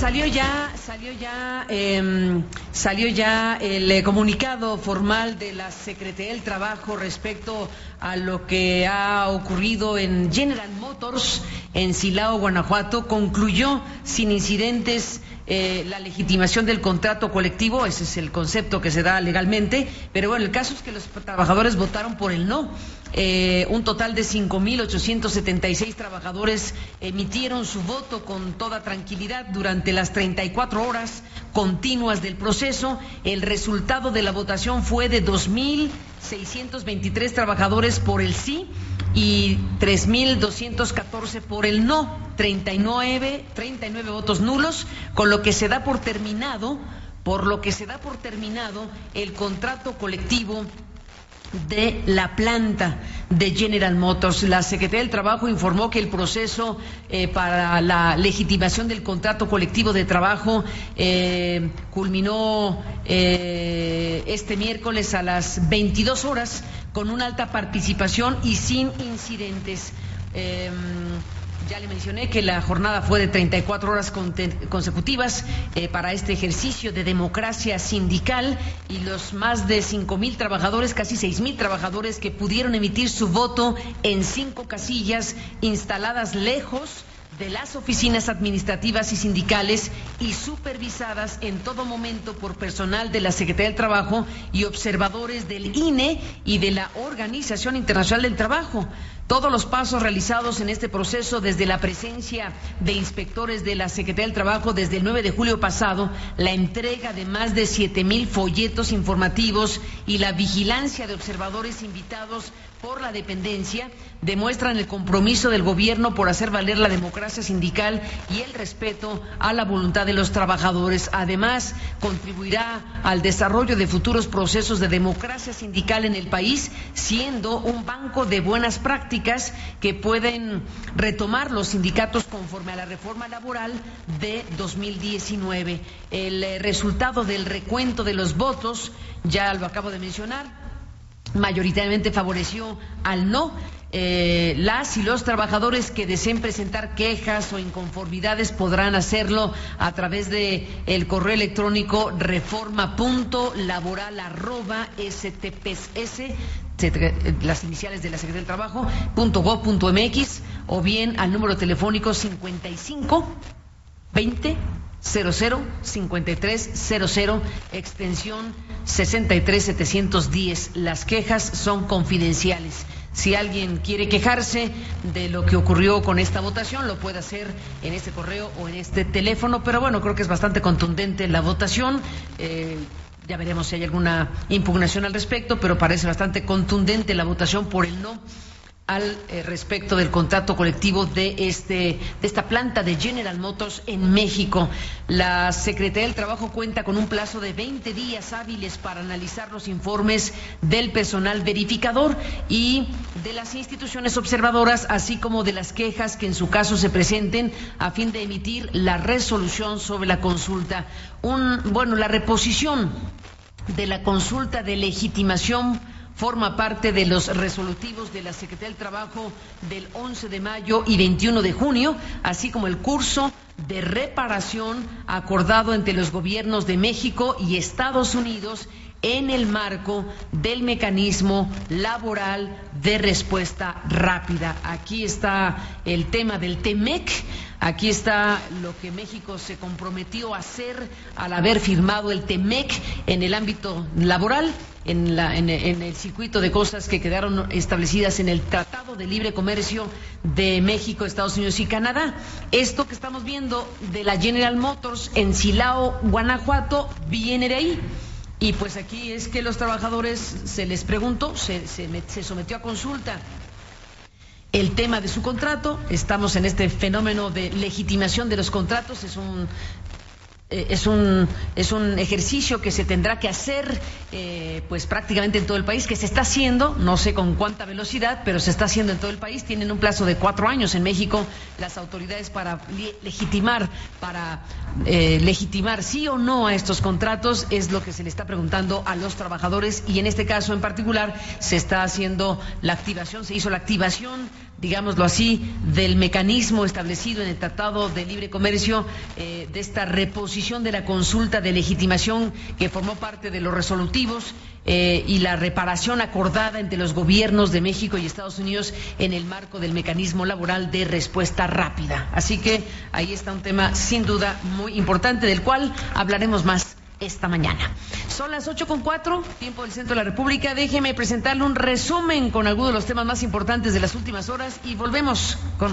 salió ya el comunicado formal de la Secretaría del Trabajo respecto a lo que ha ocurrido en General Motors en Silao, Guanajuato. Concluyó sin incidentes la legitimación del contrato colectivo. Ese es el concepto que se da legalmente, pero bueno, el caso es que los trabajadores votaron por el no. Un total de 5,876 trabajadores emitieron su voto con toda tranquilidad durante las 34 horas continuas del proceso. El resultado de la votación fue de 2,623 trabajadores por el sí y 3,214 por el no, 39 votos nulos, con lo que se da por terminado, el contrato colectivo de la planta de General Motors. La Secretaría del Trabajo informó que el proceso para la legitimación del contrato colectivo de trabajo culminó este miércoles a las 22 horas con una alta participación y sin incidentes. Ya le mencioné que la jornada fue de 34 horas consecutivas para este ejercicio de democracia sindical, y los más de 5,000 trabajadores, casi 6,000 trabajadores que pudieron emitir su voto en 5 casillas instaladas lejos de las oficinas administrativas y sindicales y supervisadas en todo momento por personal de la Secretaría del Trabajo y observadores del INE y de la Organización Internacional del Trabajo. Todos los pasos realizados en este proceso, desde la presencia de inspectores de la Secretaría del Trabajo desde el 9 de julio pasado, la entrega de más de 7,000 folletos informativos y la vigilancia de observadores invitados por la dependencia, demuestran el compromiso del gobierno por hacer valer la democracia sindical y el respeto a la voluntad de los trabajadores. Además, contribuirá al desarrollo de futuros procesos de democracia sindical en el país, siendo un banco de buenas prácticas que pueden retomar los sindicatos conforme a la reforma laboral de 2019. El resultado del recuento de los votos, ya lo acabo de mencionar, mayoritariamente favoreció al no. Las y los trabajadores que deseen presentar quejas o inconformidades podrán hacerlo a través de el correo electrónico reforma.laboral@stps, las iniciales de la Secretaría del Trabajo, .gov.mx, o bien al número telefónico 55 20 00-5300, extensión 63710. Las quejas son confidenciales. Si alguien quiere quejarse de lo que ocurrió con esta votación, lo puede hacer en este correo o en este teléfono, pero bueno, creo que es bastante contundente la votación. Ya veremos si hay alguna impugnación al respecto, pero parece bastante contundente la votación por el no al respecto del contrato colectivo de esta planta de General Motors en México. La Secretaría del Trabajo cuenta con un plazo de 20 días hábiles para analizar los informes del personal verificador y de las instituciones observadoras, así como de las quejas que en su caso se presenten, a fin de emitir la resolución sobre la consulta. La reposición de la consulta de legitimación forma parte de los resolutivos de la Secretaría del Trabajo del 11 de mayo y 21 de junio, así como el curso de reparación acordado entre los gobiernos de México y Estados Unidos en el marco del mecanismo laboral de respuesta rápida. Aquí está el tema del TEMEC, aquí está lo que México se comprometió a hacer al haber firmado el TEMEC en el ámbito laboral, en el circuito de cosas que quedaron establecidas en el Tratado de Libre Comercio de México, Estados Unidos y Canadá. Esto que estamos viendo de la General Motors en Silao, Guanajuato, viene de ahí. Y pues aquí es que los trabajadores se les preguntó, se sometió a consulta el tema de su contrato. Estamos en este fenómeno de legitimación de los contratos, es un es un ejercicio que se tendrá que hacer pues prácticamente en todo el país, que se está haciendo, no sé con cuánta velocidad, pero se está haciendo en todo el país. Tienen un plazo de 4 años en México las autoridades para legitimar sí o no a estos contratos. Es lo que se le está preguntando a los trabajadores, y en este caso en particular se está haciendo se hizo la activación, digámoslo así, del mecanismo establecido en el Tratado de Libre Comercio, de esta reposición de la consulta de legitimación que formó parte de los resolutivos, y la reparación acordada entre los gobiernos de México y Estados Unidos en el marco del mecanismo laboral de respuesta rápida. Así que ahí está un tema sin duda muy importante, del cual hablaremos más esta mañana. Son las 8:04, tiempo del centro de la República. Déjeme presentarle un resumen con algunos de los temas más importantes de las últimas horas y volvemos con